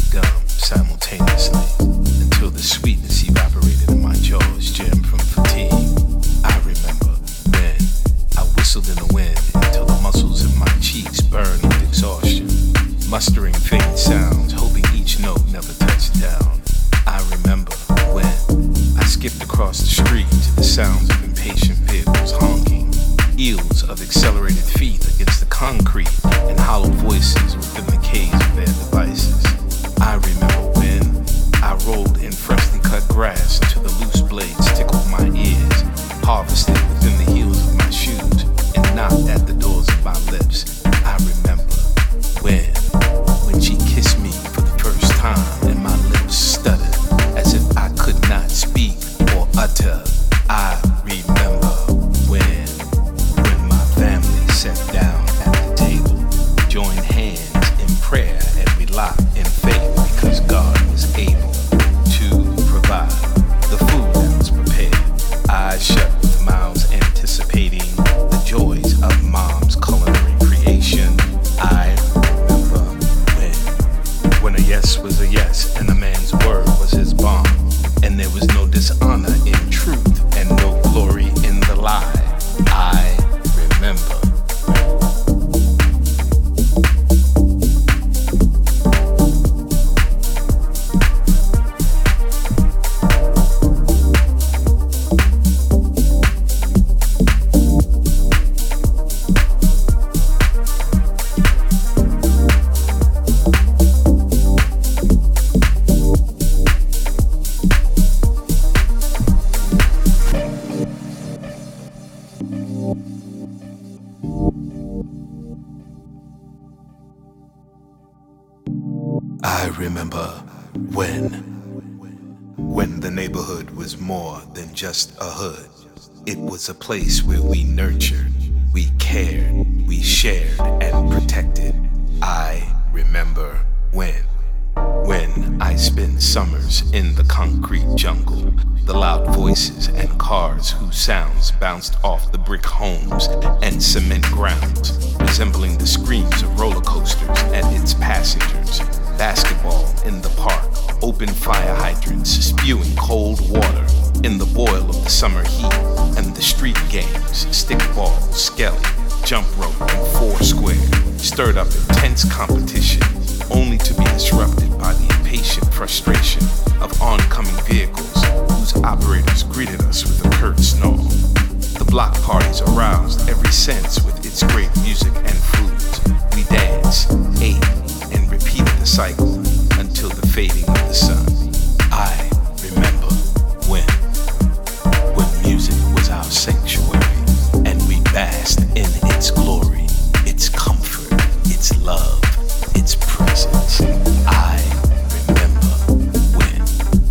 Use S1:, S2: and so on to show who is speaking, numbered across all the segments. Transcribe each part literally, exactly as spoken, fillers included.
S1: of gum simultaneously until the sweetness evaporated in my jaws, jammed from fatigue. I remember when I whistled in the wind until the muscles in my cheeks burned with exhaustion, mustering faint sounds, hoping each note never touched down. I remember when I skipped across the street to the sounds of impatient vehicles honking, eels of accelerated feet against the concrete, and hollow voices within the cage of their devices. I remember when I rolled in freshly cut grass until the loose blades tickled my ears, harvested within the heels of my shoes, and knocked at the doors of my lips. I remember when, when she kissed me for the first time and my lips stuttered as if I could not speak or utter. I remember when, when my family sat down at the table, joined hands in prayer, and we locked in faith because God was able to provide the food that was prepared. Eyes shut with mouths anticipating the joys of mom's culinary creation. I remember when, when a yes was a yes and a man's word was his bond, and there was no dishonor in truth and no glory in the lie. I remember. I remember when, when the neighborhood was more than just a hood. It was a place where we nurtured, we cared, we shared and protected. I remember when, when I spent summers in the concrete jungle, the loud voices and cars whose sounds bounced off the brick homes and cement grounds, resembling the screams of roller coasters and its passengers. Basketball in the park, open fire hydrants spewing cold water in the boil of the summer heat, and the street games, stickball, skelly, jump rope, and foursquare stirred up intense competition, only to be disrupted by the impatient frustration of oncoming vehicles whose operators greeted us with a curt snarl. The block parties aroused every sense with its great music and foods. We danced, ate, and repeated the cycle until the fading of the sun. I remember when, when music was our sanctuary, and we basked in its glory, its comfort, its love, its presence. I remember when.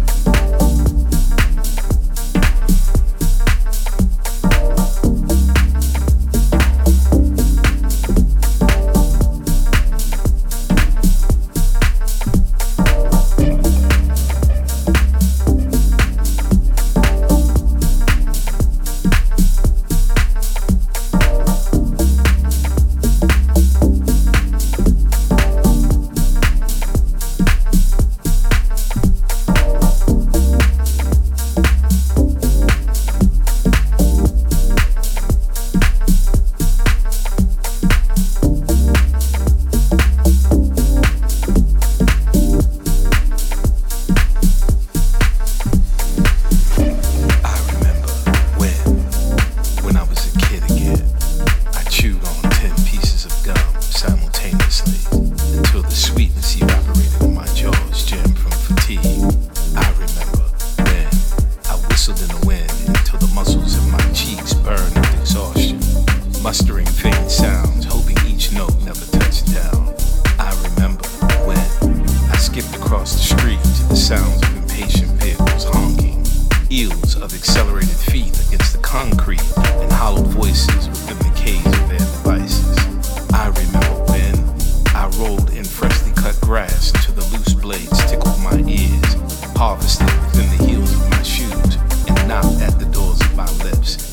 S1: Mustering faint sounds, hoping each note never touched down. I remember when I skipped across the street to the sounds of impatient vehicles honking, eels of accelerated feet against the concrete, and hollow voices within the cage of their devices. I remember when I rolled in freshly cut grass until the loose blades tickled my ears, harvested within the heels of my shoes, and knocked at the doors of my lips.